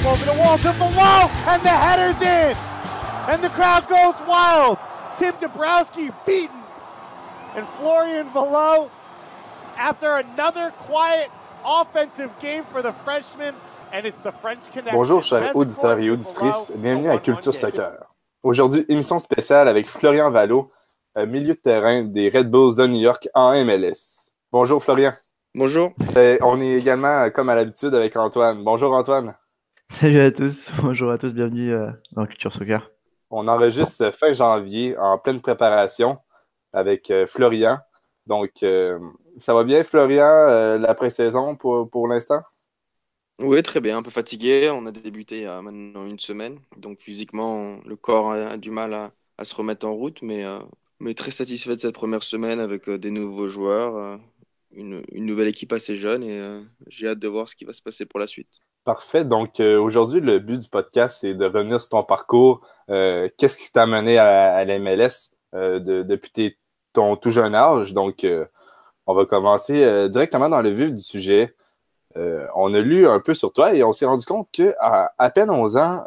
up over the wall to Below, and the header's in! And the crowd goes wild! Tim Dabrowski beaten! And Florian Below, after another quiet offensive game for the freshman, and it's the French Connection. Bonjour chers auditeurs et auditrices, bienvenue à Culture Soccer. Aujourd'hui, émission spéciale avec Florian Valot, milieu de terrain des Red Bulls de New York en MLS. Bonjour Florian. Bonjour. On est également, comme à l'habitude, avec Antoine. Bonjour Antoine. Salut à tous, bonjour à tous, bienvenue dans Culture Soccer. On enregistre fin janvier, en pleine préparation, avec Florian. Donc, ça va bien Florian, la pré-saison pour l'instant? Oui, très bien, un peu fatigué. On a débuté il y a maintenant une semaine. Donc physiquement, le corps a du mal à se remettre en route, mais très satisfait de cette première semaine avec des nouveaux joueurs, une nouvelle équipe assez jeune et j'ai hâte de voir ce qui va se passer pour la suite. Parfait. Donc aujourd'hui, le but du podcast, c'est de revenir sur ton parcours. Qu'est-ce qui t'a mené à la MLS depuis ton tout jeune âge? Donc, on va commencer directement dans le vif du sujet. On a lu un peu sur toi et on s'est rendu compte qu'à à peine 11 ans,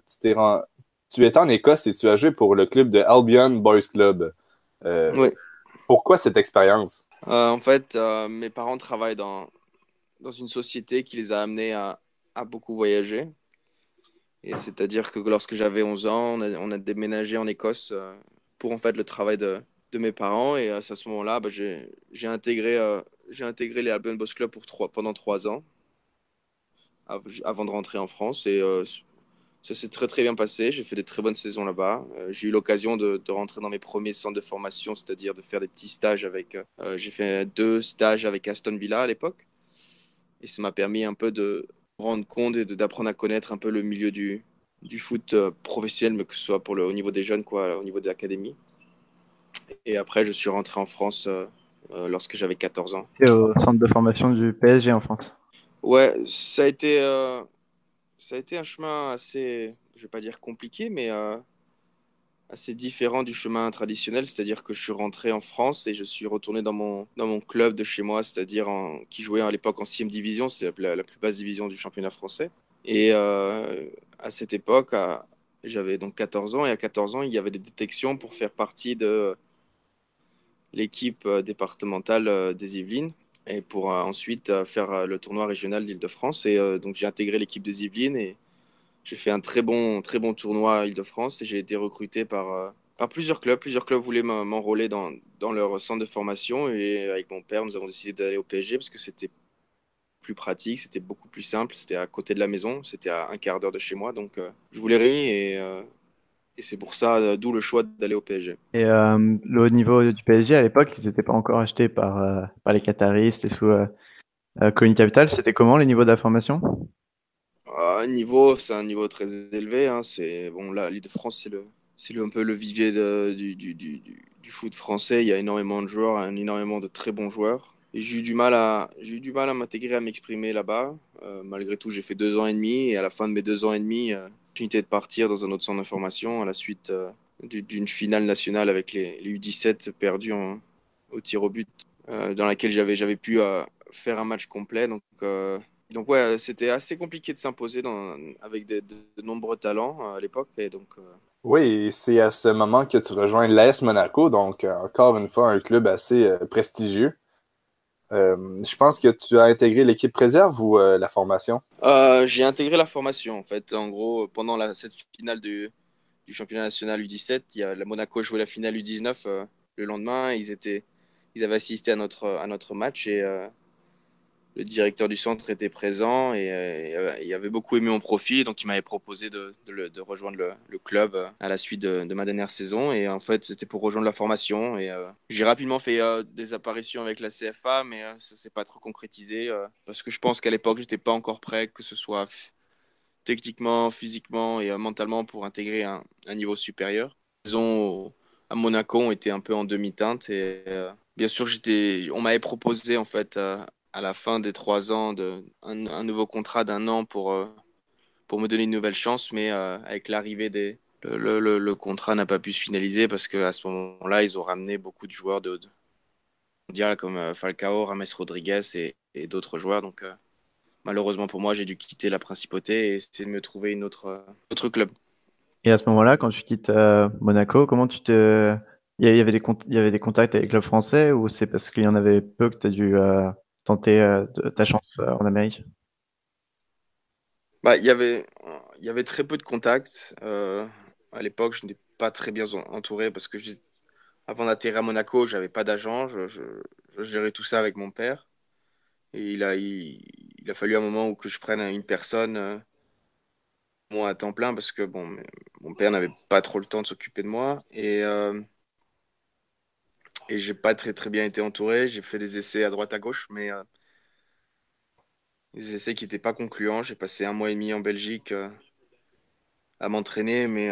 tu étais en Écosse et tu as joué pour le club de Albion Boys Club. Oui. Pourquoi cette expérience? En fait, mes parents travaillent dans une société qui les a amenés à beaucoup voyager. Et c'est-à-dire que lorsque j'avais 11 ans, on a déménagé en Écosse pour en fait le travail de mes parents. Et à ce moment-là, j'ai intégré les Albion Boys Club pendant 3 ans avant de rentrer en France. Et ça s'est très très bien passé. J'ai fait des très bonnes saisons là-bas. J'ai eu l'occasion de rentrer dans mes premiers centres de formation, c'est-à-dire de faire des petits stages avec. J'ai fait 2 stages avec Aston Villa à l'époque. Et ça m'a permis un peu de me rendre compte et d'apprendre à connaître un peu le milieu du foot professionnel, mais que ce soit au niveau des jeunes, au niveau des académies. Et après, je suis rentré en France lorsque j'avais 14 ans. Et au centre de formation du PSG en France. Ouais, ça a été un chemin assez, je vais pas dire compliqué, mais assez différent du chemin traditionnel. C'est-à-dire que je suis rentré en France et je suis retourné dans mon club de chez moi, c'est-à-dire qui jouait à l'époque en 6e division, c'est la plus basse division du championnat français. Et à cette époque, j'avais donc 14 ans, et à 14 ans, il y avait des détections pour faire partie de l'équipe départementale des Yvelines et pour ensuite faire le tournoi régional d'Île-de-France. Et donc j'ai intégré l'équipe des Yvelines et j'ai fait un très bon tournoi à Île-de-France et j'ai été recruté par plusieurs clubs. Plusieurs clubs voulaient m'enrôler dans leur centre de formation, et avec mon père, nous avons décidé d'aller au PSG parce que c'était plus pratique, c'était beaucoup plus simple, c'était à côté de la maison, c'était à un quart d'heure de chez moi, donc je voulais rien et c'est pour ça, d'où le choix d'aller au PSG. Et le haut niveau du PSG à l'époque, ils n'étaient pas encore achetés par les Qataris, c'était sous Colony Capital. C'était comment les niveaux de la formation? C'est un niveau très élevé, hein. C'est bon, là, l'Île-de-France, c'est un peu le vivier du foot français. Il y a énormément de joueurs, hein, énormément de très bons joueurs. Et j'ai eu du mal à m'intégrer, à m'exprimer là-bas. Malgré tout, j'ai fait 2 ans et demi, et à la fin de mes 2 ans et demi, l'opportunité de partir dans un autre centre de formation à la suite d'une finale nationale avec les U17 perdus au tir au but, dans laquelle j'avais pu faire un match complet. Donc ouais, c'était assez compliqué de s'imposer avec de nombreux talents à l'époque. Et donc, Oui, et c'est à ce moment que tu rejoins l'AS Monaco, donc encore une fois un club assez prestigieux. Je pense que tu as intégré l'équipe réserve ou la formation? j'ai intégré la formation en fait. En gros, pendant cette finale du championnat national U17, la Monaco jouait la finale U19 le lendemain. Ils avaient assisté à notre match et le directeur du centre était présent et il avait beaucoup aimé mon profil, donc il m'avait proposé de rejoindre le club à la suite de ma dernière saison. Et en fait, c'était pour rejoindre la formation. Et j'ai rapidement fait des apparitions avec la CFA, mais ça s'est pas trop concrétisé parce que je pense qu'à l'époque, j'étais pas encore prêt, que ce soit techniquement, physiquement et mentalement, pour intégrer un niveau supérieur. Les saisons à Monaco ont été un peu en demi-teinte et bien sûr, on m'avait proposé en fait à la fin des 3 ans un nouveau contrat d'1 an pour me donner une nouvelle chance, mais avec l'arrivée le contrat n'a pas pu se finaliser parce qu'à ce moment-là, ils ont ramené beaucoup de joueurs mondial comme Falcao, James Rodriguez et d'autres joueurs. Donc malheureusement pour moi, j'ai dû quitter la principauté et essayer de me trouver autre club. Et à ce moment-là, quand tu quittes Monaco, comment tu te... Il y avait il y avait des contacts avec le club français ou c'est parce qu'il y en avait peu que tu as dû tenter ta chance en Amérique? Bah, il y avait très peu de contacts. À l'époque, je n'étais pas très bien entouré parce que avant d'atterrir à Monaco, j'avais pas d'agent. Je gérais tout ça avec mon père. Et il a fallu un moment où que je prenne une personne, moi à temps plein, parce que bon, mon père n'avait pas trop le temps de s'occuper de moi. Et j'ai pas très bien été entouré. J'ai fait des essais à droite à gauche, mais des essais qui n'étaient pas concluants. J'ai passé 1 mois et demi en Belgique à m'entraîner, mais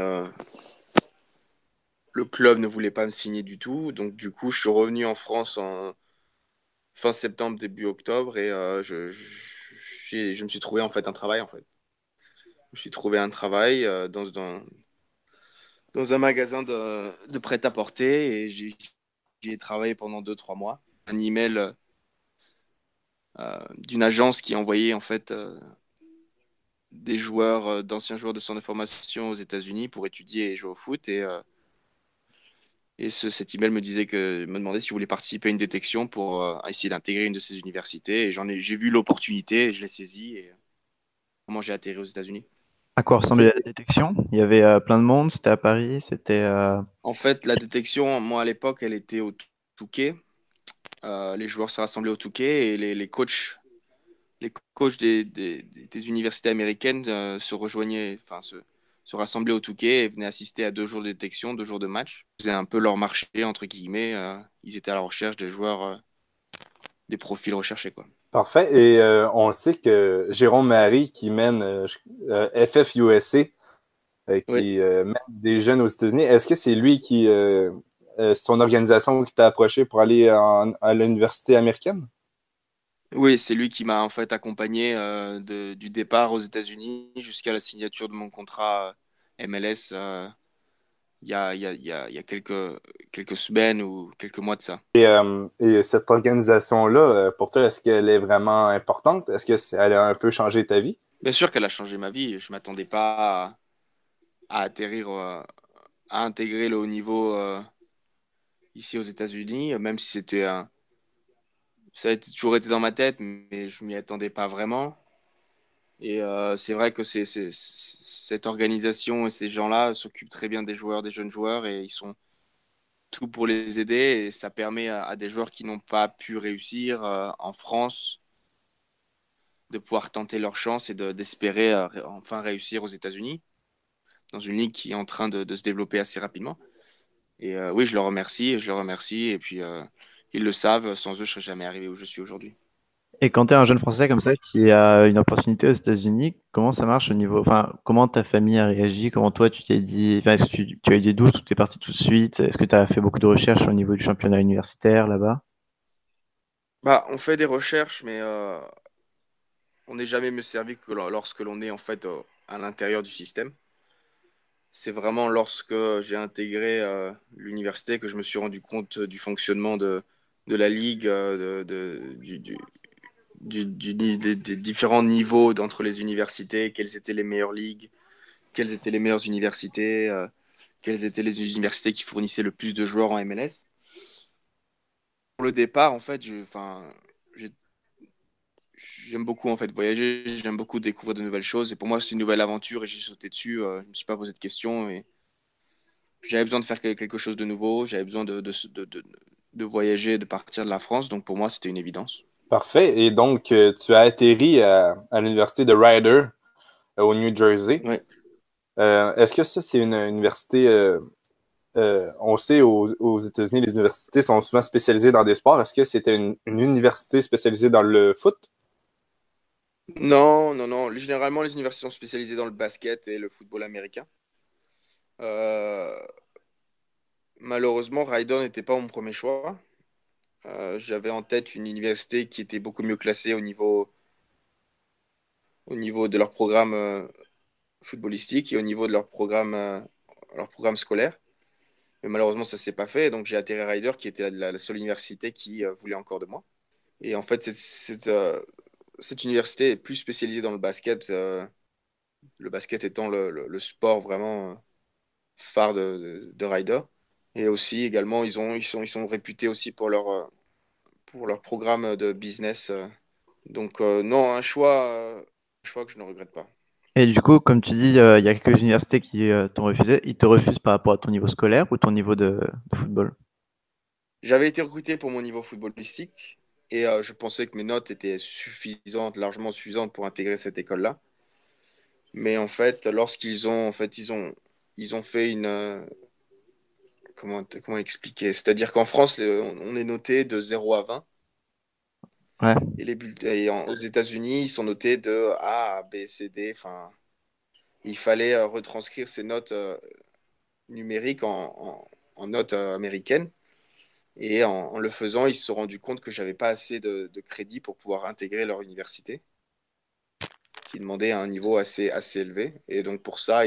le club ne voulait pas me signer du tout. Donc du coup, je suis revenu en France en fin septembre, début octobre, et je me suis trouvé en fait un travail en fait. Je me suis trouvé un travail dans un magasin de prêt-à-porter et j'y ai travaillé pendant 2 3 mois. Un email d'une agence qui envoyait en fait des joueurs, d'anciens joueurs de centre de formation aux États-Unis pour étudier et jouer au foot. Et cet email me demandait si je voulais participer à une détection pour essayer d'intégrer une de ces universités. Et j'ai vu l'opportunité et je l'ai saisie. Et comment j'ai atterri aux États-Unis. À quoi ressemblait la détection? Il y avait plein de monde, c'était à Paris, c'était... En fait, la détection, moi à l'époque, elle était au Touquet. Les joueurs se rassemblaient au Touquet et les coachs des universités américaines se rejoignaient, enfin se rassemblaient au Touquet et venaient assister à 2 jours de détection, 2 jours de match. C'était un peu leur marché, entre guillemets. Ils étaient à la recherche des joueurs, des profils recherchés, quoi. Parfait. Et on le sait que Jérôme Marie, qui mène FFUSA, Oui, qui mène des jeunes aux États-Unis, est-ce que c'est lui son organisation qui t'a approché pour aller à l'université américaine? oui, c'est lui qui m'a en fait accompagné du départ aux États-Unis jusqu'à la signature de mon contrat MLS il y a quelques semaines ou quelques mois de ça. Et cette organisation-là, pour toi, est-ce qu'elle est vraiment importante? Est-ce qu'elle a un peu changé ta vie? Bien sûr qu'elle a changé ma vie. Je m'attendais pas à atterrir, à intégrer le haut niveau ici aux États-Unis, même si ça a toujours été dans ma tête, mais je m'y attendais pas vraiment. Et c'est vrai que cette organisation et ces gens-là s'occupent très bien des joueurs, des jeunes joueurs, et ils sont tout pour les aider. Et ça permet à des joueurs qui n'ont pas pu réussir en France de pouvoir tenter leur chance et d'espérer enfin réussir aux États-Unis, dans une ligue qui est en train de se développer assez rapidement. Et oui, je le remercie. Et puis, ils le savent, sans eux, je ne serais jamais arrivé où je suis aujourd'hui. Et quand tu es un jeune Français comme ça qui a une opportunité aux États-Unis, comment ça marche au niveau... Enfin, comment ta famille a réagi? Comment toi, tu t'es dit... Enfin, est-ce que tu as eu des doutes ou tu es parti tout de suite? Est-ce que tu as fait beaucoup de recherches au niveau du championnat universitaire là-bas? Bah, on fait des recherches, mais on n'est jamais mieux servi que lorsque l'on est en fait à l'intérieur du système. C'est vraiment lorsque j'ai intégré l'université que je me suis rendu compte du fonctionnement de la ligue, des différents niveaux d'entre les universités, quelles étaient les meilleures ligues, quelles étaient les meilleures universités, quelles étaient les universités qui fournissaient le plus de joueurs en MLS. Pour le départ, en fait, j'ai- j'aime beaucoup en fait voyager, j'aime beaucoup découvrir de nouvelles choses. Et pour moi, c'est une nouvelle aventure et j'ai sauté dessus. Je ne me suis pas posé de questions et j'avais besoin de faire quelque chose de nouveau. J'avais besoin de voyager, de partir de la France. Donc pour moi, c'était une évidence. Parfait. Et donc, tu as atterri à l'université de Rider au New Jersey. Ouais. Est-ce que ça, c'est une université... on sait aux États-Unis, les universités sont souvent spécialisées dans des sports. Est-ce que c'était une université spécialisée dans le foot? Non, non, non. Généralement, les universités sont spécialisées dans le basket et le football américain. Euh, Malheureusement, Rider n'était pas mon premier choix. J'avais en tête une université qui était beaucoup mieux classée au niveau de leur programme footballistique et au niveau de leur programme scolaire. Mais malheureusement, ça ne s'est pas fait. Donc, j'ai atterri à Rider, qui était la seule université qui voulait encore de moi. Et en fait, cette université est plus spécialisée dans le basket étant le sport vraiment phare de Ryder. Et aussi, également, ils sont réputés aussi pour leur programme de business. Donc, non, un choix que je ne regrette pas. Et du coup, comme tu dis, il y a quelques universités qui t'ont refusé. Ils te refusent par rapport à ton niveau scolaire ou ton niveau de football? J'avais été recruté pour mon niveau footballistique et je pensais que mes notes étaient suffisantes, largement suffisantes pour intégrer cette école-là. Mais en fait, ils ont fait comment expliquer? C'est-à-dire qu'en France, on est noté de 0 à 20 Ouais. et aux États-Unis, ils sont notés de A à B, C, D. Enfin, il fallait retranscrire ces notes numériques en notes américaines. Et en le faisant, ils se sont rendus compte que j'avais pas assez de crédit pour pouvoir intégrer leur université, qui demandait un niveau assez élevé. Et donc pour ça,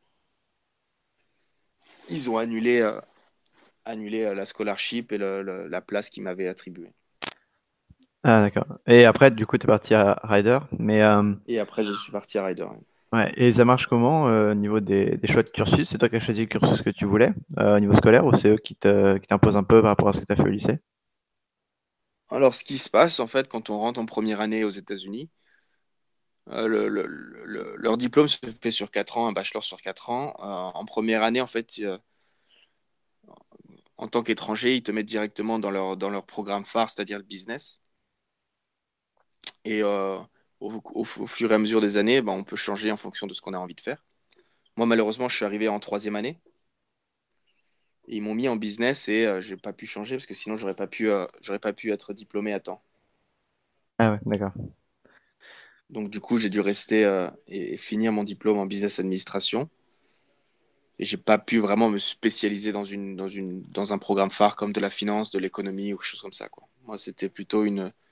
ils ont annulé la scholarship et la place qu'ils m'avaient attribuée. Ah, d'accord. Et après, du coup, tu es parti à Ryder. Mais Et après, je suis parti à Ryder. ouais. Et ça marche comment au niveau des choix de cursus? C'est toi qui as choisi le cursus que tu voulais au niveau scolaire ou c'est eux qui t'imposent un peu par rapport à ce que tu as fait au lycée? Alors, ce qui se passe, en fait, quand on rentre en première année aux États-Unis, leur diplôme se fait sur 4 ans, un bachelor sur 4 ans. En première année, en fait, en tant qu'étranger, ils te mettent directement dans leur programme phare, c'est-à-dire le business. Et au fur et à mesure des années, ben, on peut changer en fonction de ce qu'on a envie de faire. Moi, malheureusement, je suis arrivé en troisième année. Et ils m'ont mis en business et j'ai pas pu changer parce que sinon, j'aurais pas pu être diplômé à temps. Ah ouais, d'accord. Donc, du coup, j'ai dû rester et finir mon diplôme en business administration. Et j'ai pas pu vraiment me spécialiser dans un programme phare comme de la finance, de l'économie ou quelque chose comme ça, quoi. Moi, c'était plutôt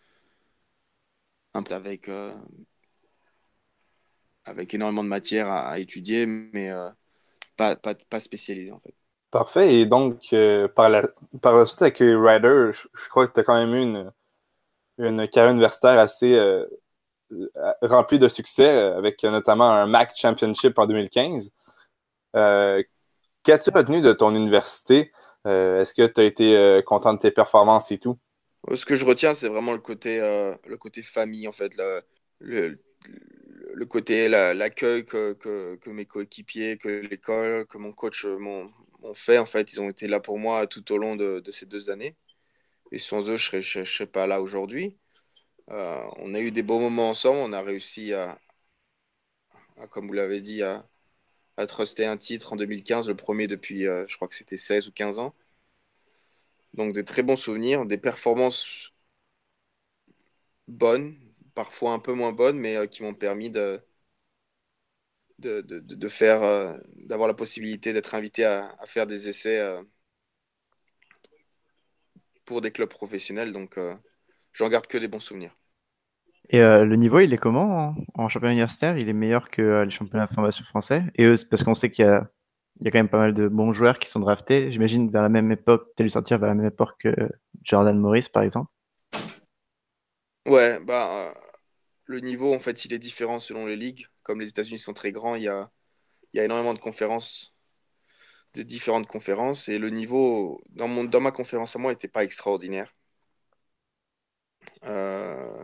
avec énormément de matière à étudier, mais pas spécialisé en fait. Parfait. Et donc, par la suite, avec les Riders, je crois que tu as quand même eu une carrière universitaire assez remplie de succès, avec notamment un MAC Championship en 2015. Euh, Qu'as-tu retenu de ton université? Est-ce que tu as été content de tes performances et tout? Ce que je retiens, c'est vraiment le côté famille, en fait, le, le côté, l'accueil que mes coéquipiers, que l'école, que mon coach m'ont fait. En fait, ils ont été là pour moi tout au long de ces 2 années. Et sans eux, je serais pas là aujourd'hui. On a eu des beaux moments ensemble. On a réussi comme vous l'avez dit, à truster un titre en 2015, le premier depuis, je crois que c'était 16 ou 15 ans. Donc, des très bons souvenirs, des performances bonnes, parfois un peu moins bonnes, mais qui m'ont permis de faire, d'avoir la possibilité d'être invité à faire des essais pour des clubs professionnels. Donc, j'en garde que des bons souvenirs. Et le niveau, il est comment en championnat universitaire? Il est meilleur que les championnats de formation français? Et eux, c'est parce qu'on sait qu'il y a quand même pas mal de bons joueurs qui sont draftés. J'imagine vers la même époque, tu as dû sortir vers la même époque que Jordan Morris, par exemple. Ouais, bah, le niveau, en fait, il est différent selon les ligues. Comme les États-Unis sont très grands, il y a énormément de conférences, de différentes conférences, et le niveau dans ma conférence à moi n'était pas extraordinaire. Euh,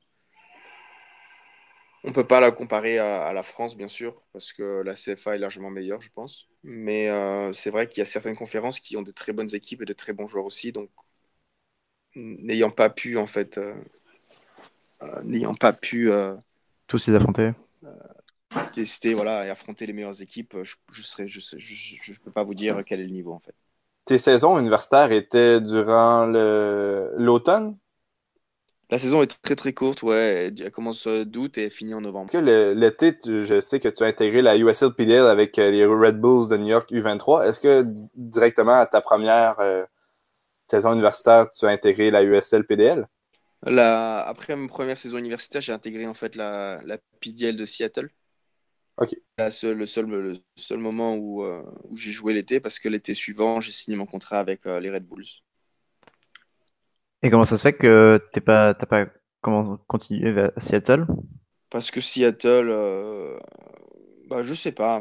on peut pas la comparer à la France, bien sûr, parce que la CFA est largement meilleure, je pense. Mais c'est vrai qu'il y a certaines conférences qui ont de très bonnes équipes et de très bons joueurs aussi. Donc, n'ayant pas pu, en fait, n'ayant pas pu Tous les affrontés. tester, voilà, et affronter les meilleures équipes, je peux pas vous dire quel est le niveau, en fait. Tes saisons universitaires étaient durant l'automne? La saison est très très courte, ouais. Elle commence d'août et elle finit en novembre. Est-ce que l'été, je sais que tu as intégré la USLPDL avec les Red Bulls de New York U23. Est-ce que directement à ta première saison universitaire, tu as intégré la USLPDL? Après ma première saison universitaire, j'ai intégré en fait la PDL de Seattle. OK. Le seul moment où j'ai joué l'été, parce que l'été suivant, j'ai signé mon contrat avec les Red Bulls. Et comment ça se fait que t'as pas comment continuer à Seattle? Parce que Seattle, je sais pas,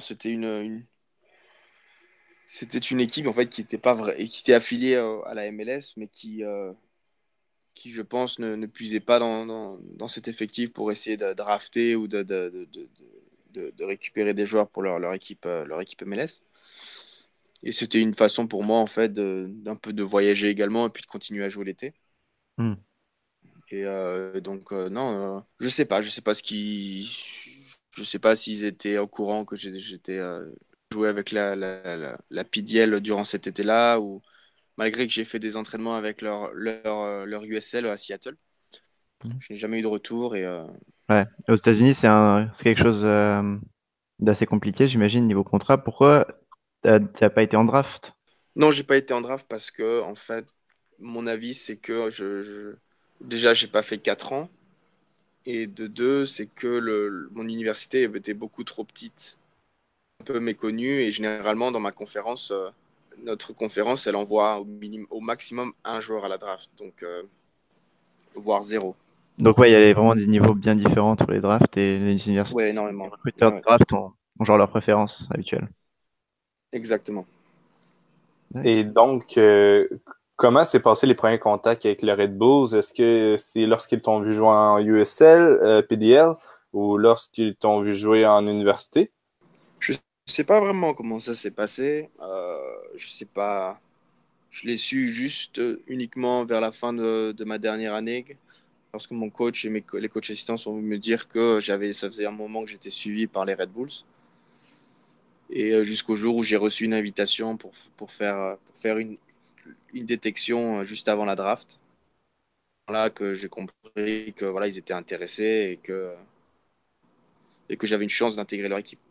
c'était une équipe en fait qui était pas vrai, qui était affiliée à la MLS, mais qui je pense ne puisait pas dans cet effectif pour essayer de drafter ou de récupérer des joueurs pour leur équipe MLS. Et c'était une façon pour moi en fait d'un peu de voyager également et puis de continuer à jouer l'été. Hmm. Et donc non, je sais pas je sais pas s'ils étaient au courant que j'étais joué avec la PDL durant cet été-là ou malgré que j'ai fait des entraînements avec leur USL à Seattle, je n'ai jamais eu de retour et Ouais. Et aux États-Unis, c'est quelque chose d'assez compliqué, j'imagine, niveau contrat. Pourquoi t'as pas été en draft? non, j'ai pas été en draft parce que en fait, mon avis c'est que déjà j'ai pas fait 4 ans et de deux c'est que mon université était beaucoup trop petite, un peu méconnue et généralement dans ma conférence, notre conférence elle envoie au maximum un joueur à la draft, donc voire zéro. Donc ouais, il y a vraiment des niveaux bien différents entre les drafts et les universités. Ouais, Les énormément. recruteurs Ouais, de ouais, draft ont genre leur préférence habituelle. exactement. Ouais. Et donc, comment s'est passé les premiers contacts avec le Red Bulls? Est-ce que c'est lorsqu'ils t'ont vu jouer en USL, PDL, ou lorsqu'ils t'ont vu jouer en université? Je sais pas vraiment comment ça s'est passé. Je sais pas. Je l'ai su juste uniquement vers la fin de ma dernière année, lorsque mon coach et les coachs assistants sont venus me dire que ça faisait un moment que j'étais suivi par les Red Bulls. Et jusqu'au jour où j'ai reçu une invitation pour faire une détection juste avant la draft. Là que j'ai compris que voilà, ils étaient intéressés et que j'avais une chance d'intégrer leur équipe.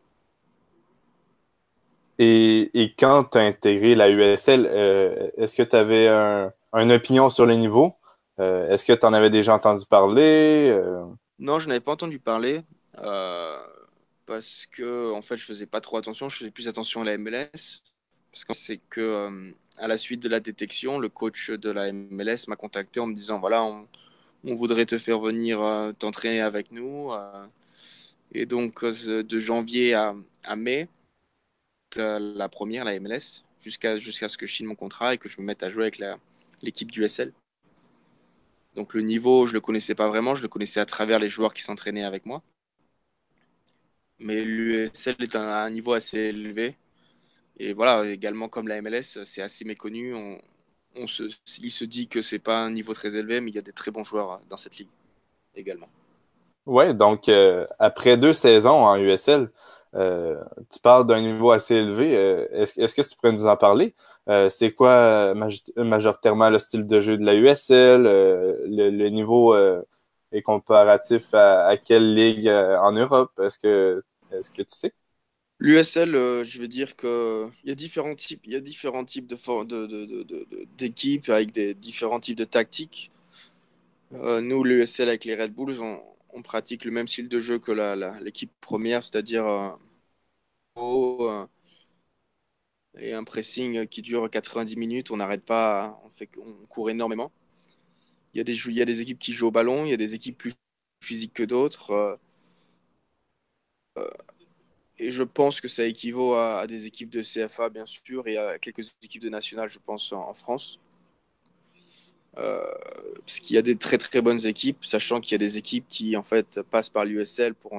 Et quand tu as intégré la USL, est-ce que tu avais une opinion sur le niveau? Est-ce que tu en avais déjà entendu parler? Non, je n'avais pas entendu parler euh, parce que en fait, je faisais pas trop attention. Je faisais plus attention à la MLS parce que c'est que à la suite de la détection, le coach de la MLS m'a contacté en me disant voilà, on voudrait te faire venir t'entraîner avec nous. Et donc de janvier à mai, la première, la MLS, jusqu'à ce que je signe mon contrat et que je me mette à jouer avec l'équipe du SL. Donc le niveau, je le connaissais pas vraiment, je le connaissais à travers les joueurs qui s'entraînaient avec moi. Mais l'USL est un niveau assez élevé. Et voilà, également comme la MLS, c'est assez méconnu. Il se dit que c'est pas un niveau très élevé, mais il y a des très bons joueurs dans cette ligue également. Ouais, donc après 2 saisons en USL, tu parles d'un niveau assez élevé. Est-ce que tu pourrais nous en parler? C'est quoi majoritairement le style de jeu de la USL? Le niveau est comparatif à quelle ligue en Europe? Est-ce que tu sais? L'USL, je veux dire que il y a différents types d'équipes avec des différents types de tactiques. Nous, l'USL avec les Red Bulls, on pratique le même style de jeu que l'équipe première, c'est-à-dire haut, et un pressing qui dure 90 minutes. On n'arrête pas, on court énormément. Il y a des équipes qui jouent au ballon, il y a des équipes plus physiques que d'autres. Et je pense que ça équivaut à des équipes de CFA, bien sûr, et à quelques équipes de nationales, je pense, en France. Euh, Parce qu'il y a des très très bonnes équipes, sachant qu'il y a des équipes qui en fait passent par l'USL pour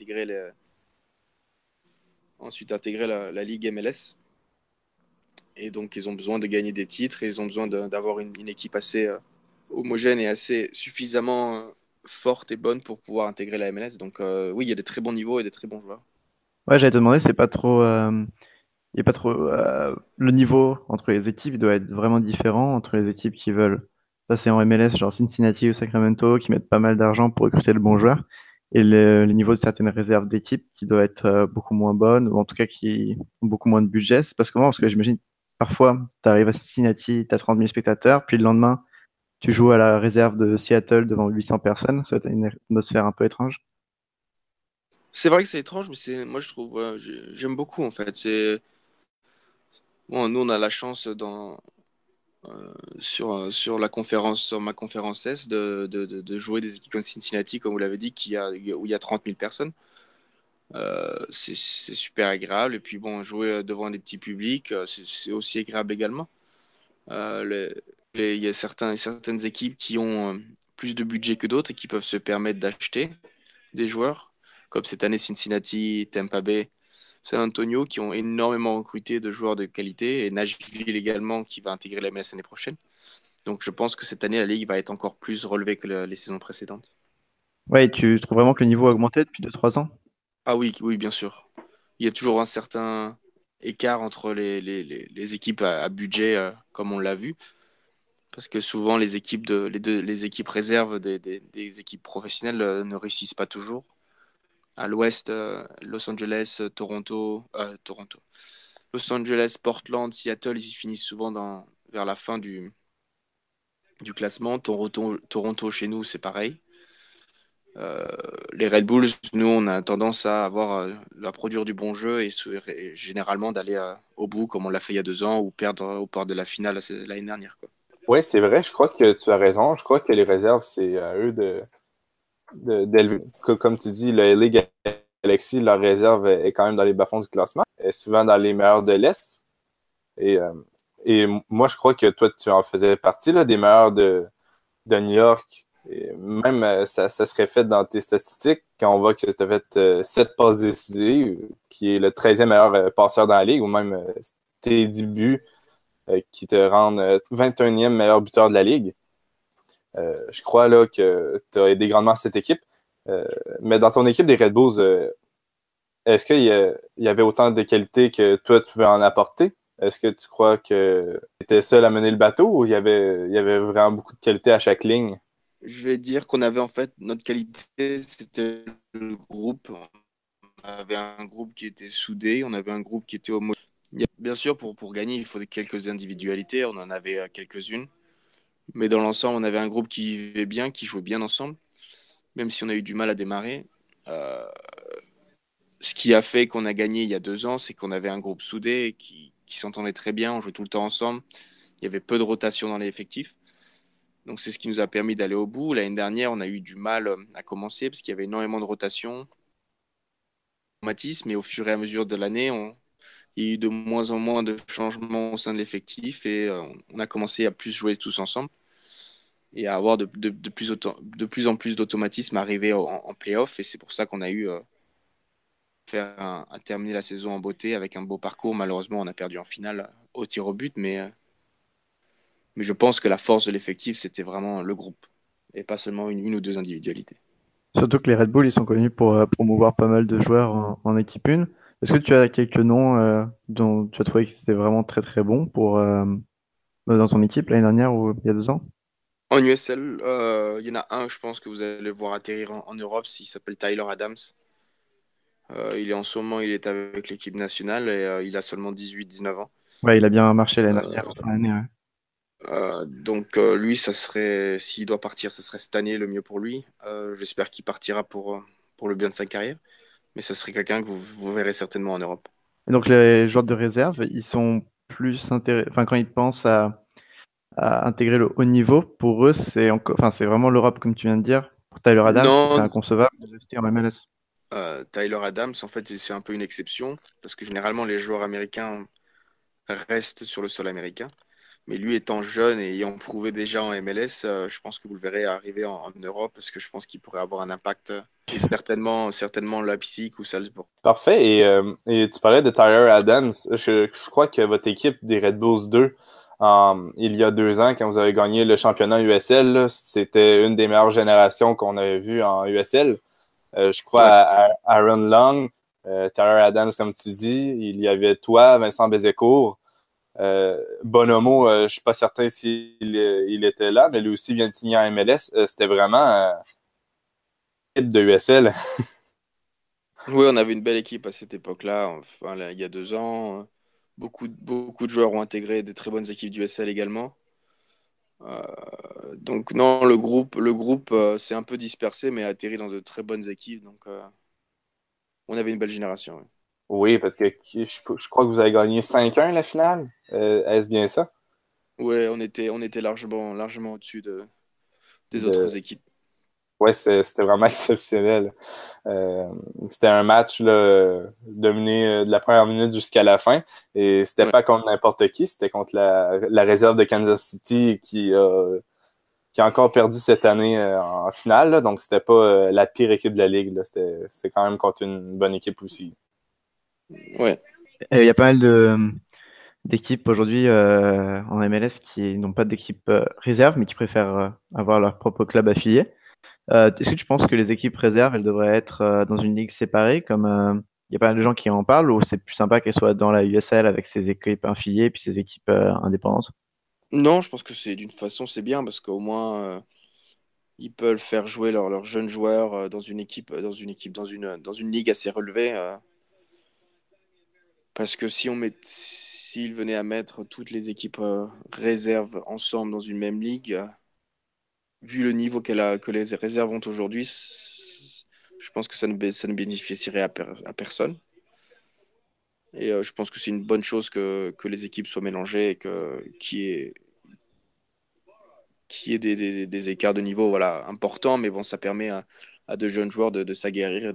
ensuite intégrer la Ligue MLS. Et donc ils ont besoin de gagner des titres et ils ont besoin d'avoir une équipe assez homogène et assez suffisamment forte et bonne pour pouvoir intégrer la MLS. Donc oui, il y a des très bons niveaux et des très bons joueurs. Ouais, j'allais te demander, c'est pas trop, il y a pas trop, le niveau entre les équipes il doit être vraiment différent entre les équipes qui veulent passer en MLS, genre Cincinnati ou Sacramento, qui mettent pas mal d'argent pour recruter le bon joueur, et le niveau de certaines réserves d'équipes qui doivent être beaucoup moins bonnes, ou en tout cas qui ont beaucoup moins de budget. C'est parce que comment? Parce que j'imagine parfois, tu arrives à Cincinnati, tu as 30 000 spectateurs, puis le lendemain, tu joues à la réserve de Seattle devant 800 personnes. Ça va être une atmosphère un peu étrange. C'est vrai que c'est étrange, mais moi je trouve, j'aime beaucoup en fait. Bon, nous on a la chance sur la conférence, sur ma conférence S, de jouer des équipes comme Cincinnati, comme vous l'avez dit, où il y a 30 000 personnes. C'est super agréable. Et puis bon, jouer devant des petits publics, c'est aussi agréable également. Il y a certaines équipes qui ont plus de budget que d'autres et qui peuvent se permettre d'acheter des joueurs, comme cette année Cincinnati, Tampa Bay, San Antonio, qui ont énormément recruté de joueurs de qualité, et Nashville également, qui va intégrer la MLS l'année prochaine. Donc je pense que cette année, la Ligue va être encore plus relevée que les saisons précédentes. Ouais, tu trouves vraiment que le niveau a augmenté depuis 2-3 ans? Ah oui, oui, bien sûr. Il y a toujours un certain écart entre les équipes à budget, comme on l'a vu, parce que souvent les équipes réserves des équipes professionnelles ne réussissent pas toujours. À l'ouest, Los Angeles, Toronto, Los Angeles, Portland, Seattle, ils y finissent souvent vers la fin du classement. Toronto, chez nous, c'est pareil. Les Red Bulls, nous, on a tendance à produire du bon jeu et généralement d'aller au bout, comme on l'a fait il y a 2 ans, ou perdre au port de la finale l'année dernière, quoi. Oui, c'est vrai, je crois que tu as raison. Je crois que les réserves, c'est à eux d'élever. Comme tu dis, le LA Galaxy, leur réserve est quand même dans les bas-fonds du classement. Elle est souvent dans les meilleurs de l'Est. Et, euh, et moi, je crois que toi, tu en faisais partie là, des meilleurs de New York. Et même, ça serait fait dans tes statistiques quand on voit que tu as fait 7 passes décisives, qui est le 13e meilleur passeur dans la ligue, ou même tes 10 buts qui te rendent 21e meilleur buteur de la ligue. Je crois là, que tu as aidé grandement cette équipe. Mais dans ton équipe des Red Bulls, est-ce qu'il y avait autant de qualités que toi, tu veux en apporter? Est-ce que tu crois que tu étais seul à mener le bateau ou il y avait vraiment beaucoup de qualités à chaque ligne? Je vais dire qu'on avait en fait notre qualité, c'était le groupe. On avait un groupe qui était soudé, on avait un groupe qui était homogène. Bien sûr, pour gagner, il faut quelques individualités, on en avait quelques-unes. Mais dans l'ensemble, on avait un groupe qui vivait bien, qui jouait bien ensemble, même si on a eu du mal à démarrer. Euh, Ce qui a fait qu'on a gagné il y a 2 ans, c'est qu'on avait un groupe soudé qui s'entendait très bien, on jouait tout le temps ensemble. Il y avait peu de rotation dans les effectifs. Donc c'est ce qui nous a permis d'aller au bout. L'année dernière, on a eu du mal à commencer parce qu'il y avait énormément de rotation, mais au fur et à mesure de l'année, il y a eu de moins en moins de changements au sein de l'effectif et on a commencé à plus jouer tous ensemble et à avoir de plus en plus d'automatisme arrivé en playoff. Et c'est pour ça qu'on a eu à terminer la saison en beauté avec un beau parcours. Malheureusement, on a perdu en finale au tir au but, mais je pense que la force de l'effectif, c'était vraiment le groupe et pas seulement une ou deux individualités. Surtout que les Red Bull, ils sont connus pour promouvoir pas mal de joueurs en équipe 1. Est-ce que tu as quelques noms dont tu as trouvé que c'était vraiment très très bon dans ton équipe l'année dernière ou il y a 2 ans? En USL, il y en a un, je pense que vous allez voir atterrir en Europe, il s'appelle Tyler Adams. Il est en ce moment, il est avec l'équipe nationale et il a seulement 18-19 ans. Ouais, il a bien marché l'année Euh, dernière, en fin d'année, ouais. donc lui, s'il doit partir, ce serait cette année le mieux pour lui. J'espère qu'il partira pour le bien de sa carrière, mais ce serait quelqu'un que vous verrez certainement en Europe. Et donc les joueurs de réserve, ils sont plus intéressés, enfin quand ils pensent à intégrer le haut niveau, pour eux, c'est vraiment l'Europe, comme tu viens de dire. Pour Tyler Adams, ce serait Non, inconcevable de rester en MLS. Tyler Adams, en fait, c'est un peu une exception parce que généralement les joueurs américains restent sur le sol américain. Mais lui étant jeune et ayant prouvé déjà en MLS, je pense que vous le verrez arriver en Europe parce que je pense qu'il pourrait avoir un impact et certainement Leipzig ou Salzbourg. Parfait. Et tu parlais de Tyler Adams. Je crois que votre équipe des Red Bulls 2, il y a 2 ans, quand vous avez gagné le championnat USL, là, c'était une des meilleures générations qu'on avait vues en USL. Je crois Ouais. à Aaron Long, Tyler Adams, comme tu dis. Il y avait toi, Vincent Bézécourt. Bonomo, je suis pas certain il était là, mais lui aussi vient de signer en MLS. C'était vraiment équipe de USL. Oui, on avait une belle équipe à cette époque-là, enfin, là, il y a 2 ans. Beaucoup de joueurs ont intégré de très bonnes équipes du SL également. Donc non, le groupe s'est un peu dispersé, mais a atterri dans de très bonnes équipes. Donc on avait une belle génération. Ouais. Oui, parce que je crois que vous avez gagné 5-1 la finale. Est-ce bien ça? Ouais, on était largement au-dessus des De... autres équipes. Ouais, c'était vraiment exceptionnel. Euh, C'était un match là, dominé de la première minute jusqu'à la fin. Et c'était Ouais. pas contre n'importe qui, c'était contre la réserve de Kansas City qui a encore perdu cette année en finale. Là. Donc, c'était pas la pire équipe de la ligue. Là. C'était quand même contre une bonne équipe aussi. Ouais. Et il y a pas mal d'équipes aujourd'hui en MLS qui n'ont pas d'équipe réserve, mais qui préfèrent avoir leur propre club affilié. Est-ce que tu penses que les équipes réserves, elles devraient être dans une ligue séparée, comme il y a pas mal de gens qui en parlent, ou c'est plus sympa qu'elles soient dans la USL avec ses équipes affiliées puis ses équipes indépendantes? Non, je pense que d'une façon, c'est bien parce qu'au moins, ils peuvent faire jouer leurs jeunes joueurs dans une ligue assez relevée. Parce que s'ils venaient à mettre toutes les équipes réserves ensemble dans une même ligue, vu le niveau que les réserves ont aujourd'hui, je pense que ça ne bénéficierait à personne. Et je pense que c'est une bonne chose que les équipes soient mélangées et qu'il y ait des écarts de niveau voilà, importants, mais bon, ça permet à de jeunes joueurs de s'aguerrir et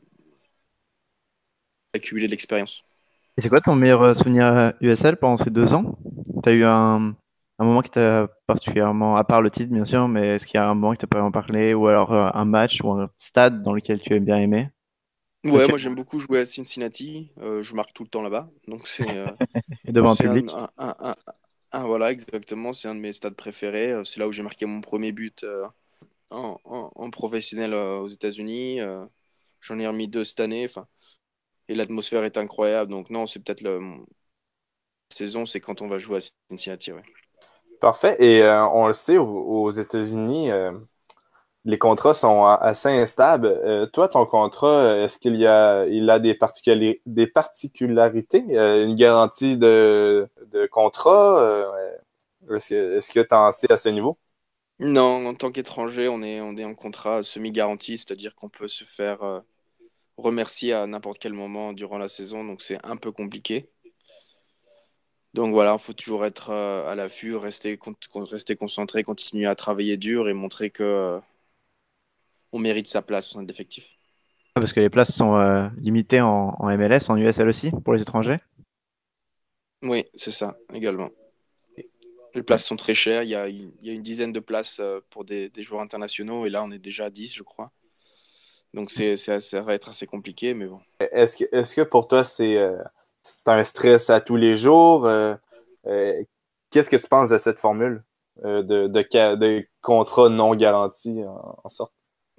d'accumuler de l'expérience. Et c'est quoi ton meilleur souvenir USL pendant ces 2 ans? Tu as eu un moment qui t'a particulièrement, à part le titre bien sûr, mais est-ce qu'il y a un moment qui t'a pas parlé, ou alors un match ou un stade dans lequel tu as bien aimé? Ouais, moi j'aime beaucoup jouer à Cincinnati. Je marque tout le temps là-bas. Donc Et devant un c'est public? voilà, exactement, c'est un de mes stades préférés. C'est là où j'ai marqué mon premier but en professionnel aux États-Unis. J'en ai remis deux cette année. Enfin, et l'atmosphère est incroyable. Donc non, c'est peut-être la saison, c'est quand on va jouer à Cincinnati. Ouais. Parfait. Et on le sait, aux États-Unis, les contrats sont assez instables. Toi, ton contrat, est-ce il a des particularités, une garantie de contrat? Est-ce que tu en sais à ce niveau? Non, en tant qu'étranger, on est en contrat semi-garanti, c'est-à-dire qu'on peut se faire remercier à n'importe quel moment durant la saison. Donc c'est un peu compliqué. Donc voilà, il faut toujours être à l'affût, rester concentré, continuer à travailler dur et montrer que on mérite sa place au sein de l'effectif. Ah, parce que les places sont limitées en MLS, en USL aussi, pour les étrangers. Oui, c'est ça, également. Les places sont très chères. Il y a une dizaine de places pour des joueurs internationaux et là, on est déjà à 10, je crois. Donc ça va être assez compliqué, mais bon. Est-ce que pour toi, c'est un stress à tous les jours? Euh, Qu'est-ce que tu penses de cette formule de contrat non garanti en sorte?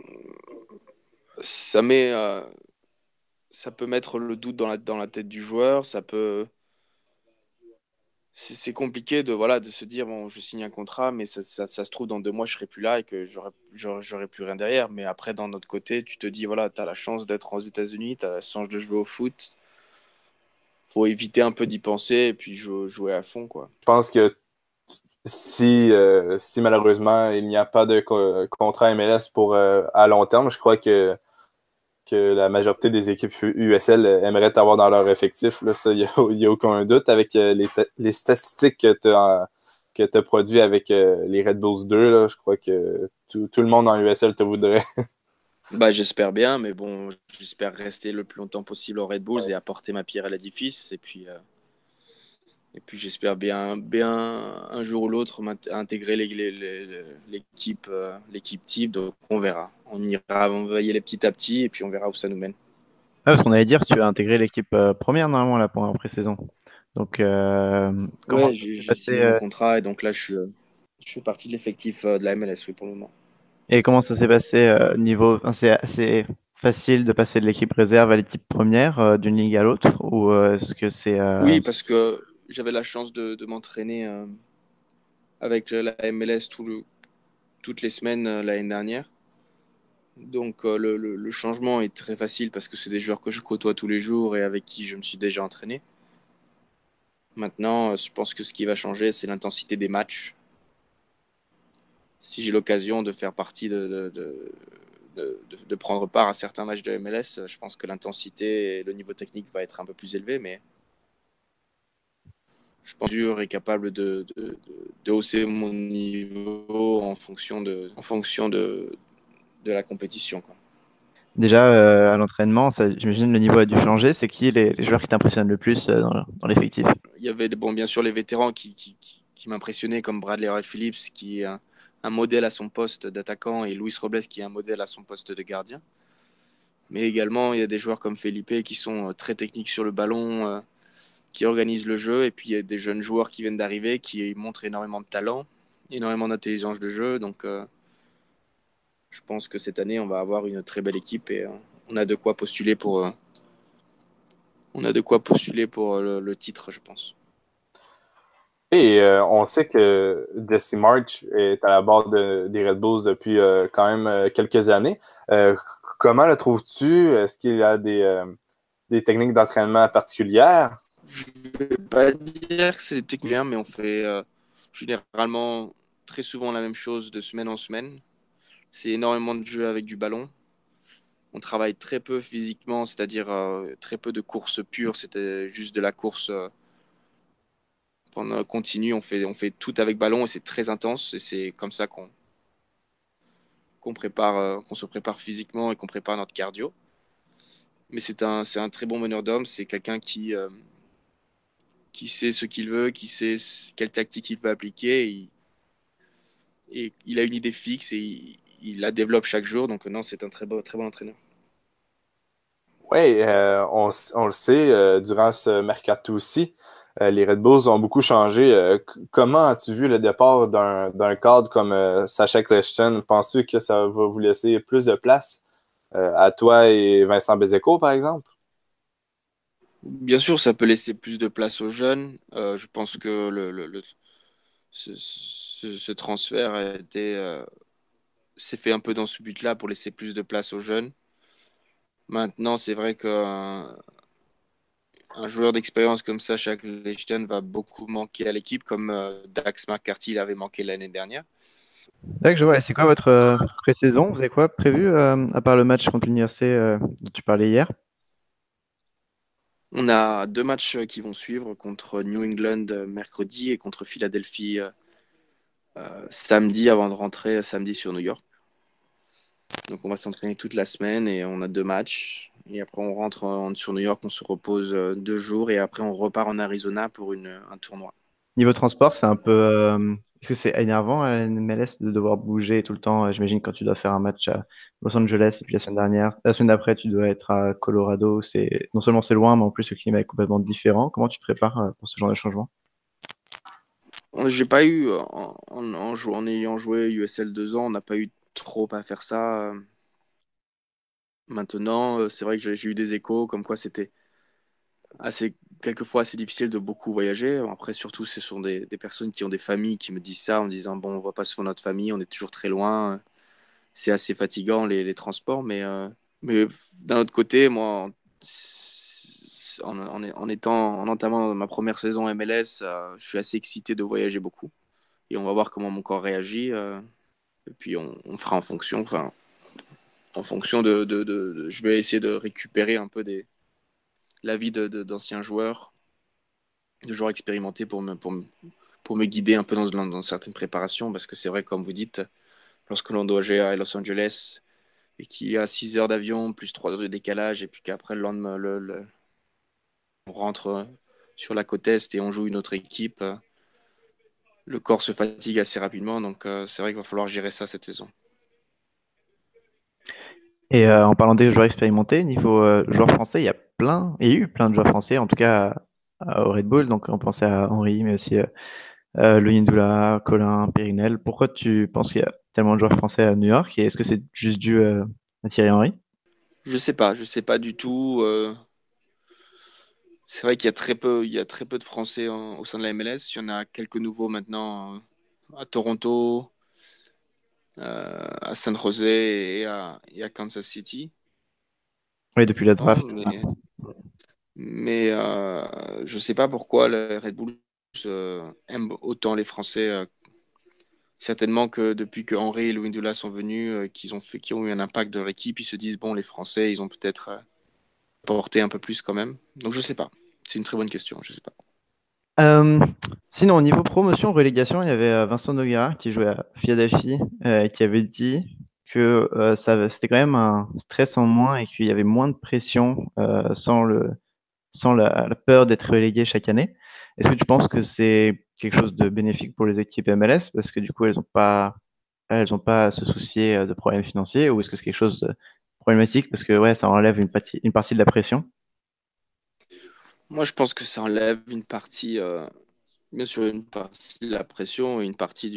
Ça met, ça peut mettre le doute dans la tête du joueur. C'est compliqué de se dire, bon, je signe un contrat, mais ça se trouve, dans 2 mois, je serai plus là et que j'aurai plus rien derrière. Mais après, d'un autre côté, tu te dis, voilà, tu as la chance d'être aux États-Unis, tu as la chance de jouer au foot. Faut éviter un peu d'y penser et puis jouer à fond, quoi. Je pense que si malheureusement il n'y a pas de contrat MLS pour à long terme, je crois que la majorité des équipes USL aimeraient t'avoir dans leur effectif. Là, ça, il y a aucun doute avec les statistiques que tu as produit avec les Red Bulls 2. Là, je crois que tout le monde en USL te voudrait. Bah, j'espère bien, mais bon, j'espère rester le plus longtemps possible au Red Bulls et apporter ma pierre à l'édifice. Et puis j'espère bien un jour ou l'autre intégrer l'équipe type. Donc on verra. On va y aller petit à petit et puis on verra où ça nous mène. Ah, parce qu'on allait dire, tu as intégré l'équipe première normalement là pour la pré-saison. Donc, comment Ouais, ça s'est j'ai passé signé mon contrat et donc là je fais partie de l'effectif de la MLS, oui, pour le moment. et comment ça s'est passé niveau, enfin, c'est assez facile de passer de l'équipe réserve à l'équipe première d'une ligue à l'autre, ou est-ce que c'est Oui, parce que j'avais la chance de m'entraîner avec la MLS toutes les semaines l'année dernière. Donc le changement est très facile parce que c'est des joueurs que je côtoie tous les jours et avec qui je me suis déjà entraîné. Maintenant, je pense que ce qui va changer, c'est l'intensité des matchs. Si j'ai l'occasion de faire partie de prendre part à certains matchs de MLS, je pense que l'intensité et le niveau technique va être un peu plus élevé. Mais je pense, dur et capable de hausser mon niveau en fonction de la compétition, quoi. Déjà, à l'entraînement, j'imagine le niveau a dû changer. C'est qui les joueurs qui t'impressionnent le plus dans l'effectif? Il y avait bien sûr les vétérans qui m'impressionnaient, comme Bradley Wright Phillips, qui est un modèle à son poste d'attaquant, et Luis Robles, qui est un modèle à son poste de gardien. Mais également, il y a des joueurs comme Felipe qui sont très techniques sur le ballon, qui organisent le jeu. Et puis, il y a des jeunes joueurs qui viennent d'arriver, qui montrent énormément de talent, énormément d'intelligence de jeu. Donc, je pense que cette année, on va avoir une très belle équipe et on a de quoi postuler pour le titre, je pense. Et on sait que Jesse March est à la barre des Red Bulls depuis quand même quelques années. Comment le trouves-tu? Est-ce qu'il y a des techniques d'entraînement particulières? Je ne vais pas dire que c'est technique, mais on fait généralement très souvent la même chose de semaine en semaine. C'est énormément de jeux avec du ballon. On travaille très peu physiquement, c'est-à-dire très peu de courses pures. C'était juste de la course pendant continue. On fait tout avec ballon et c'est très intense. Et c'est comme ça qu'on se prépare physiquement et qu'on prépare notre cardio. Mais c'est un très bon meneur d'hommes. C'est quelqu'un qui sait ce qu'il veut, qui sait quelle tactique il veut appliquer. Et il a une idée fixe et il la développe chaque jour. Donc non, c'est un très bon entraîneur. Oui, on le sait, durant ce mercato aussi, les Red Bulls ont beaucoup changé. Comment as-tu vu le départ d'un cadre comme Sacha Kljestan? Penses-tu que ça va vous laisser plus de place à toi et Vincent Bezeco, par exemple? Bien sûr, ça peut laisser plus de place aux jeunes. Je pense que ce transfert s'est fait un peu dans ce but-là pour laisser plus de place aux jeunes. Maintenant, c'est vrai qu'un joueur d'expérience comme ça, Shaq Leishton, va beaucoup manquer à l'équipe, comme Dax McCarthy l'avait manqué l'année dernière. D'accord, je vois. C'est quoi votre pré-saison? Vous avez quoi prévu à part le match contre l'Université dont tu parlais hier? On a 2 matchs qui vont suivre contre New England mercredi et contre Philadelphie samedi avant de rentrer samedi sur New York. Donc on va s'entraîner toute la semaine et on a 2 matchs. Et après on rentre sur New York, on se repose 2 jours et après on repart en Arizona pour un tournoi. Niveau transport, c'est un peu. Est-ce que c'est énervant à la MLS de devoir bouger tout le temps? J'imagine quand tu dois faire un match à Los Angeles et puis la semaine d'après, tu dois être à Colorado. Non seulement c'est loin, mais en plus le climat est complètement différent. Comment tu te prépares pour ce genre de changement? J'ai pas eu, en ayant joué USL 2 ans, on n'a pas eu trop à faire ça. Maintenant, c'est vrai que j'ai eu des échos comme quoi c'était quelquefois assez difficile de beaucoup voyager. Après, surtout, ce sont des personnes qui ont des familles qui me disent ça en disant, bon, on voit pas souvent notre famille, on est toujours très loin. C'est assez fatigant les transports, mais d'un autre côté, moi, en entamant ma première saison MLS, je suis assez excité de voyager beaucoup. Et on va voir comment mon corps réagit. Et puis on fera en fonction. Enfin, en fonction je vais essayer de récupérer un peu la vie d'anciens joueurs, de joueurs expérimentés pour me guider un peu dans certaines préparations. Parce que c'est vrai, comme vous dites, lorsque l'on doit jouer à Los Angeles et qu'il y a 6 heures d'avion, plus 3 heures de décalage, et puis qu'après le lendemain, on rentre sur la côte Est et on joue une autre équipe, le corps se fatigue assez rapidement. Donc c'est vrai qu'il va falloir gérer ça cette saison. Et en parlant des joueurs expérimentés, niveau joueurs français, il y a eu plein de joueurs français, en tout cas au Red Bull. Donc on pensait à Henry, mais aussi Louis Ndoula, Colin, Périnel. Pourquoi tu penses qu'il y a tellement de joueurs français à New York? Et est-ce que c'est juste dû à Thierry Henry? Je sais pas du tout. C'est vrai il y a très peu de Français au sein de la MLS. Il y en a quelques nouveaux maintenant à Toronto, à San José et à Kansas City. Oui, depuis la Non, draft. mais je sais pas pourquoi le Red Bull aime autant les Français. Certainement que depuis que Henry et Louis sont venus, qu'ils ont eu un impact dans l'équipe, ils se disent bon, les Français, ils ont peut-être porté un peu plus quand même. Donc je sais pas. C'est une très bonne question. Je sais pas. Euh, Sinon, au niveau promotion, relégation, il y avait Vincent Noguera qui jouait à Philadelphie et qui avait dit que c'était quand même un stress en moins et qu'il y avait moins de pression sans la peur d'être relégué chaque année. Est-ce que tu penses que c'est quelque chose de bénéfique pour les équipes MLS parce que du coup, elles ont pas à se soucier de problèmes financiers ou est-ce que c'est quelque chose de problématique parce que ouais, ça enlève une partie de la pression? Moi, je pense que ça enlève bien sûr, une partie de la pression et une partie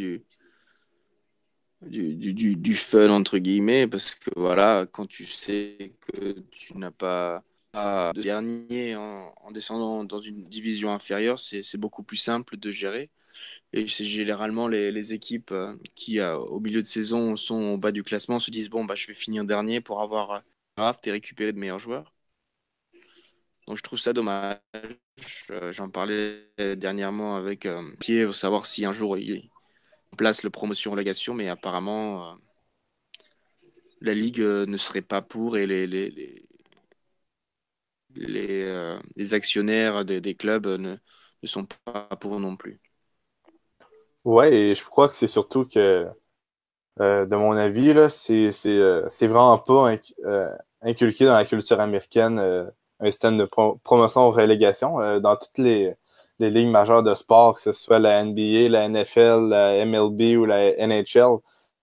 du fun, entre guillemets, parce que voilà, quand tu sais que tu n'as pas de dernier en descendant dans une division inférieure, c'est beaucoup plus simple de gérer. Et c'est généralement les équipes qui, au milieu de saison, sont au bas du classement, se disent, bon, bah, je vais finir dernier pour avoir draft et récupérer de meilleurs joueurs. Donc je trouve ça dommage. J'en parlais dernièrement avec Pierre, pour savoir si un jour il place le promotion-relégation, mais apparemment la Ligue ne serait pas pour et les actionnaires des clubs ne sont pas pour non plus. Ouais, et je crois que c'est surtout que, de mon avis, là, c'est vraiment pas inculqué dans la culture américaine un système de promotion ou relégation. Dans toutes les ligues majeures de sport, que ce soit la NBA, la NFL, la MLB ou la NHL,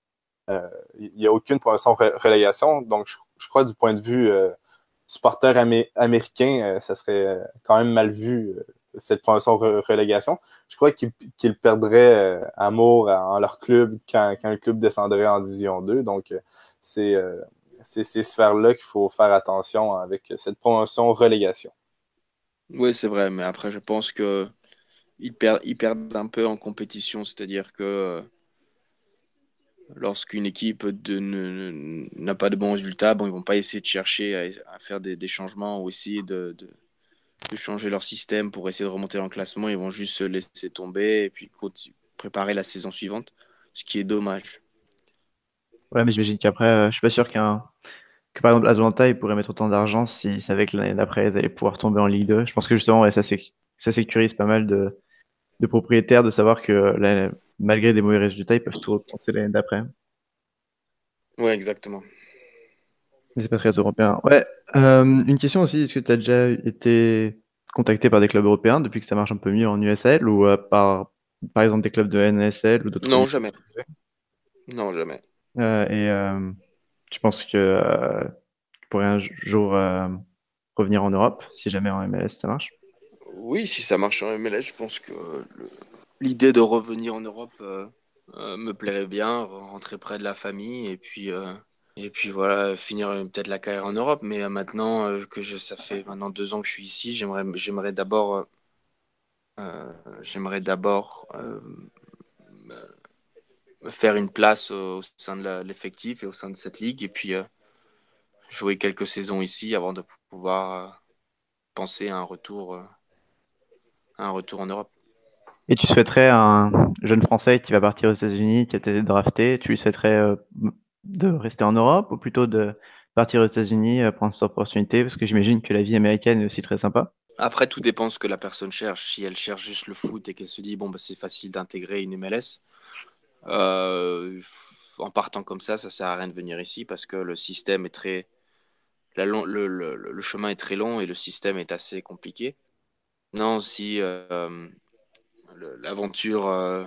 il n'y a aucune promotion relégation. Donc, je crois du point de vue supporter américain, ça serait quand même mal vu, cette promotion relégation. Je crois qu'ils perdraient amour en leur club quand le club descendrait en Division 2. Donc, c'est c'est ces sphères-là qu'il faut faire attention avec cette promotion relégation. Oui, c'est vrai, mais après, je pense que ils perdent un peu en compétition, c'est-à-dire que lorsqu'une équipe n'a pas de bons résultats, bon, ils vont pas essayer de chercher à faire des changements ou essayer de changer leur système pour essayer de remonter dans le classement. Ils vont juste se laisser tomber et puis préparer la saison suivante, ce qui est dommage. Ouais, mais j'imagine qu'après, je suis pas sûr que par exemple Atlanta, ils pourraient mettre autant d'argent s'ils savaient que l'année d'après, ils allaient pouvoir tomber en Ligue 2. Je pense que justement, ouais, ça sécurise pas mal de propriétaires de savoir que malgré des mauvais résultats, ils peuvent tout recommencer l'année d'après. Ouais, exactement. Mais c'est pas très européen. Ouais. Une question aussi, est-ce que tu as déjà été contacté par des clubs européens depuis que ça marche un peu mieux en USL ou par exemple des clubs de NSL ou d'autres Non, ligues? jamais. Non, jamais. Et tu penses que tu pourrais un jour revenir en Europe si jamais en MLS ça marche? Oui, si ça marche en MLS, je pense que l'idée de revenir en Europe me plairait bien, rentrer près de la famille et puis voilà, finir peut-être la carrière en Europe. Mais maintenant ça fait maintenant 2 ans que je suis ici, j'aimerais d'abord me faire une place au sein de l'effectif et au sein de cette ligue et puis jouer quelques saisons ici avant de pouvoir penser à un retour en Europe. Et tu souhaiterais un jeune Français qui va partir aux États-Unis, qui a été drafté, tu lui souhaiterais de rester en Europe ou plutôt de partir aux États-Unis, prendre cette opportunité? Parce que j'imagine que la vie américaine est aussi très sympa. Après, tout dépend de ce que la personne cherche. Si elle cherche juste le foot et qu'elle se dit, bon, bah, c'est facile d'intégrer une MLS, en partant comme ça sert à rien de venir ici parce que le système est le chemin est très long et le système est assez compliqué. Non, si l'aventure,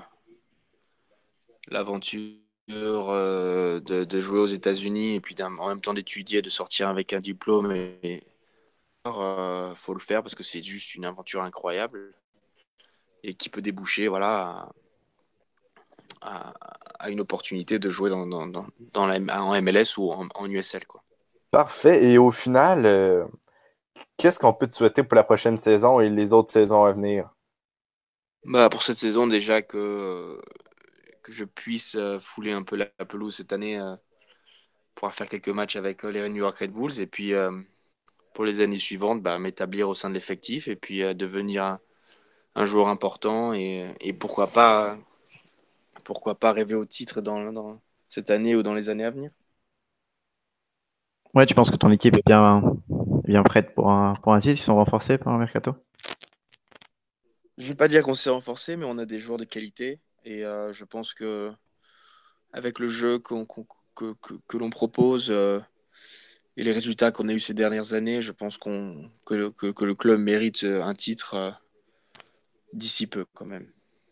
de jouer aux États-Unis et puis en même temps d'étudier, de sortir avec un diplôme, faut le faire parce que c'est juste une aventure incroyable et qui peut déboucher, voilà, à, à une opportunité de jouer en MLS ou en USL, quoi. Parfait. Et au final, qu'est-ce qu'on peut te souhaiter pour la prochaine saison et les autres saisons à venir? Bah, pour cette saison, déjà que je puisse fouler un peu la pelouse cette année, pouvoir faire quelques matchs avec les New York Red Bulls, et puis pour les années suivantes, bah, m'établir au sein de l'effectif, et puis devenir un joueur important, et pourquoi pas rêver au titre dans cette année ou dans les années à venir. Ouais, tu penses que ton équipe est bien prête pour un titre? Ils sont renforcés par un mercato? Je vais pas dire qu'on s'est renforcé, mais on a des joueurs de qualité. Et je pense que avec le jeu que l'on propose et les résultats qu'on a eu ces dernières années, je pense que le club mérite un titre d'ici peu quand même.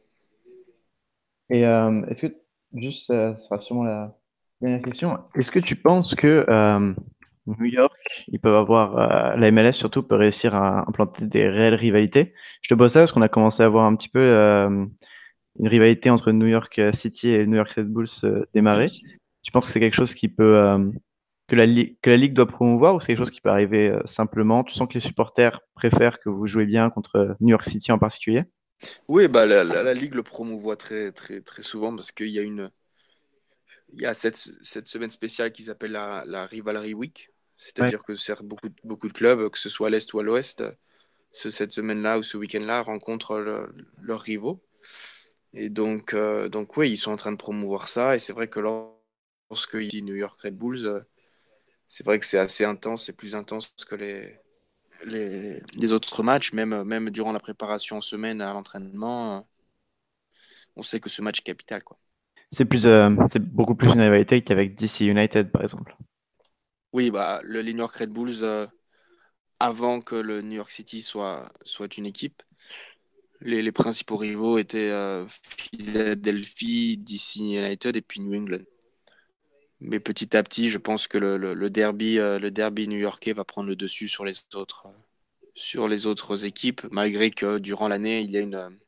Et est-ce que, juste, ça sera sûrement la dernière question, est-ce que tu penses que New York, ils peuvent avoir, la MLS surtout, peut réussir à implanter des réelles rivalités? Je te pose ça parce qu'on a commencé à voir un petit peu une rivalité entre New York City et New York Red Bulls démarrer. Tu penses que c'est quelque chose qui peut, que la Ligue doit promouvoir ou c'est quelque chose qui peut arriver simplement? Tu sens que les supporters préfèrent que vous jouez bien contre New York City en particulier? Oui, bah, la Ligue le promouvoit très, très, très souvent parce qu'il y a il y a cette semaine spéciale qui s'appelle la Rivalry Week. Ouais. C'est-à-dire que beaucoup de clubs, que ce soit à l'Est ou à l'Ouest, cette semaine-là ou ce week-end-là, rencontrent leurs rivaux. Et donc oui, ils sont en train de promouvoir ça. Et c'est vrai que lorsqu'il dit New York Red Bulls, c'est vrai que c'est assez intense, c'est plus intense que les autres matchs, même durant la préparation en semaine à l'entraînement, on sait que ce match est capital, quoi. C'est beaucoup plus une rivalité qu'avec DC United, par exemple. Oui, bah, les New York Red Bulls, avant que le New York City soit une équipe, les principaux rivaux étaient Philadelphie, DC United et puis New England. Mais petit à petit, je pense que le derby new-yorkais va prendre le dessus sur les autres équipes, malgré que durant l'année, il y a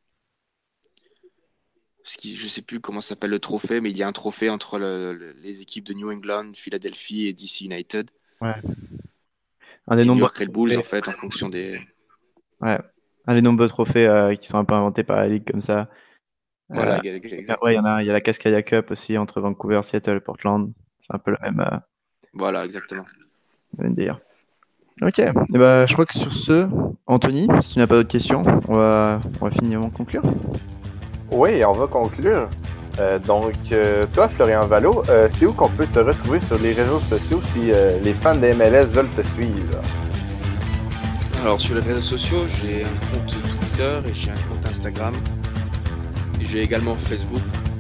je sais plus comment s'appelle le trophée, mais il y a un trophée entre les équipes de New England, Philadelphie et DC United. Ouais. Un des Et New nombreux York Red Bulls, en trophées, fait, en fonction des... ouais. Un des nombreux trophées qui sont un peu inventés par la Ligue comme ça. Voilà, Ouais, il y exactement. a la Cascadia Cup aussi entre Vancouver, Seattle et Portland. C'est un peu le Voilà, exactement. même délire. Ok, et bah, je crois que sur ce, Anthony, si tu n'as pas d'autres questions, on va finalement conclure. Oui, on va conclure. Toi, Florian Valot, c'est où qu'on peut te retrouver sur les réseaux sociaux si les fans de MLS veulent te suivre? Alors, sur les réseaux sociaux, j'ai un compte Twitter et j'ai un compte Instagram. Et j'ai également Facebook.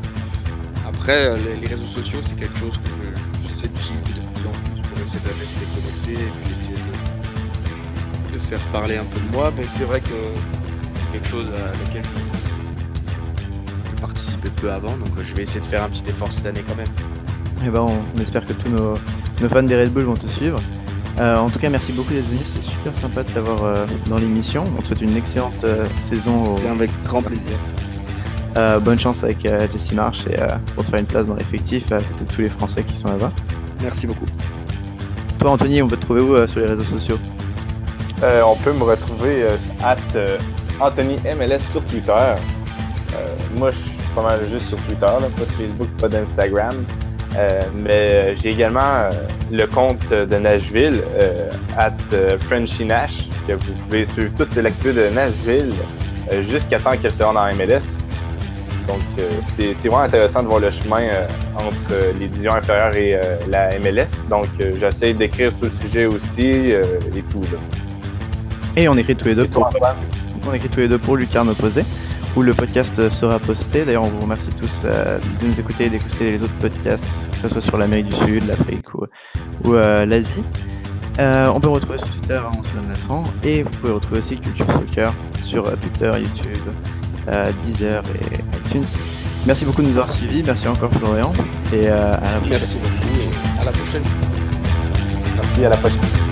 Après, les réseaux sociaux, c'est quelque chose que j'essaie d'utiliser de plus en plus pour essayer de rester connecté et puis essayer de faire parler un peu de moi. Mais c'est vrai que c'est quelque chose à laquelle je participais peu avant. Donc, je vais essayer de faire un petit effort cette année quand même. Et ben, on espère que tous nos fans des Red Bull vont te suivre. En tout cas, merci beaucoup d'être venu, c'était super sympa de t'avoir dans l'émission. On te souhaite une excellente saison. Et avec grand plaisir. Bonne chance avec Jesse Marsh et pour te faire une place dans l'effectif à côté de tous les Français qui sont là-bas. Merci beaucoup. Toi, Anthony, on peut te trouver où sur les réseaux sociaux? On peut me retrouver Anthony MLS sur Twitter. Moi, je suis pas mal juste sur Twitter, là, pas de Facebook, pas d'Instagram. Mais j'ai également le compte de Nashville, @FrenchieNash, que vous pouvez suivre toute l'activité de Nashville jusqu'à temps qu'elle se rende en MLS. Donc, c'est vraiment intéressant de voir le chemin entre les divisions inférieures et la MLS. Donc, j'essaie d'écrire sur le sujet aussi et tout. Là. Et on écrit tous les deux Et toi, Antoine? on écrit tous les deux pour Lucarne Opposé, où le podcast sera posté. D'ailleurs, on vous remercie tous de nous écouter et d'écouter les autres podcasts, que ce soit sur l'Amérique du Sud, l'Afrique ou l'Asie. On peut retrouver sur Twitter, on se donne Latran, et vous pouvez retrouver aussi Culture Soccer sur Twitter, YouTube, Deezer et iTunes. Merci beaucoup de nous avoir suivis, merci encore Florian, et à la prochaine. Merci beaucoup et à la prochaine. Merci, à la prochaine.